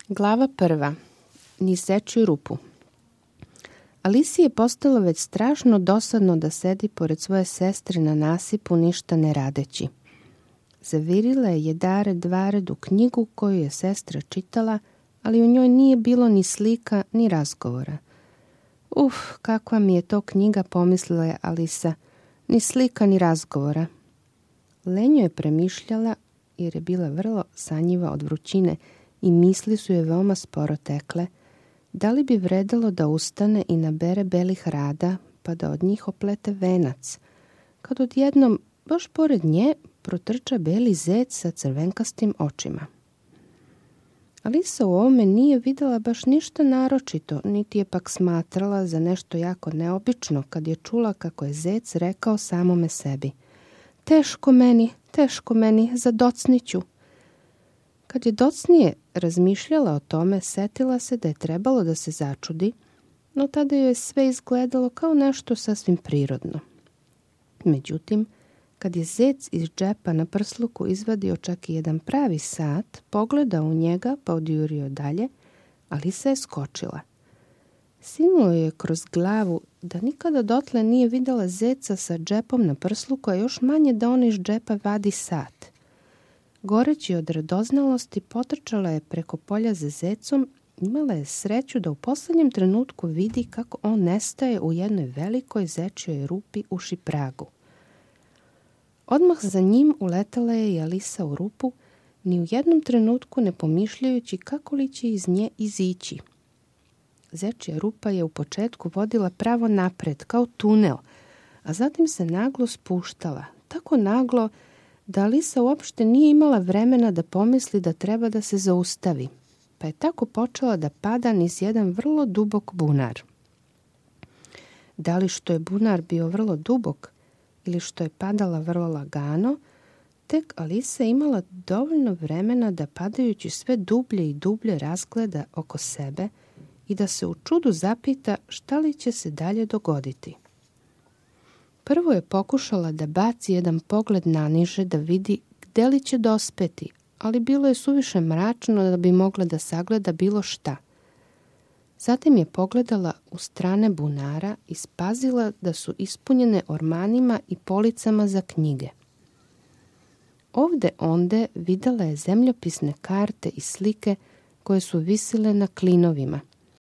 Glava 1. Niz zečju rupu. Alisi je postalo već strašno dosadno da sedi pored svoje sestre na nasipu ništa ne radeći. Zavirila je jedared dvared u knjigu koju je sestra čitala, ali u njoj nije bilo ni slika ni razgovora. Kakva mi je to knjiga, pomislila je Alisa, ni slika ni razgovora. Lenjo je premišljala jer je bila vrlo sanjiva od vrućine i misli su je veoma sporo tekle. Da li bi vredelo da ustane i nabere belih rada, pa da od njih oplete venac, kad odjednom, baš pored nje, protrča beli zec sa crvenkastim očima. Alisa u ovome nije videla baš ništa naročito, niti je pak smatrala za nešto jako neobično kad je čula kako je zec rekao samome sebi: teško meni, zadocniću. Kad je docnije razmišljala o tome, setila se da je trebalo da se začudi, no tada joj je sve izgledalo kao nešto sasvim prirodno. Međutim, kad je zec iz džepa na prsluku izvadio čak i jedan pravi sat, pogledao u njega pa odjurio dalje, Alisa je skočila. Sinulo je kroz glavu da nikada dotle nije videla zeca sa džepom na prsluku, a još manje da on iz džepa vadi sat. Goreći od radoznalosti, potrčala je preko polja za zecom, imala je sreću da u poslednjem trenutku vidi kako on nestaje u jednoj velikoj zečjoj rupi u šipragu. Odmah za njim uletala je i Alisa u rupu, ni u jednom trenutku ne pomišljajući kako li će iz nje izići. Zečja rupa je u početku vodila pravo napred, kao tunel, a zatim se naglo spuštala, tako naglo da Alisa uopšte nije imala vremena da pomisli da treba da se zaustavi, pa je tako počela da pada niz jedan vrlo dubok bunar. Da li što je bunar bio vrlo dubok ili što je padala vrlo lagano, tek Alisa imala dovoljno vremena da padajući sve dublje i dublje razgleda oko sebe i da se u čudu zapita šta li će se dalje dogoditi. Prvo je pokušala da baci jedan pogled naniže da vidi gde li će dospeti, ali bilo je suviše mračno da bi mogla da sagleda bilo šta. Zatim je pogledala u strane bunara i spazila da su ispunjene ormanima i policama za knjige. Ovde onde videla je zemljopisne karte i slike koje su visile na klinovima.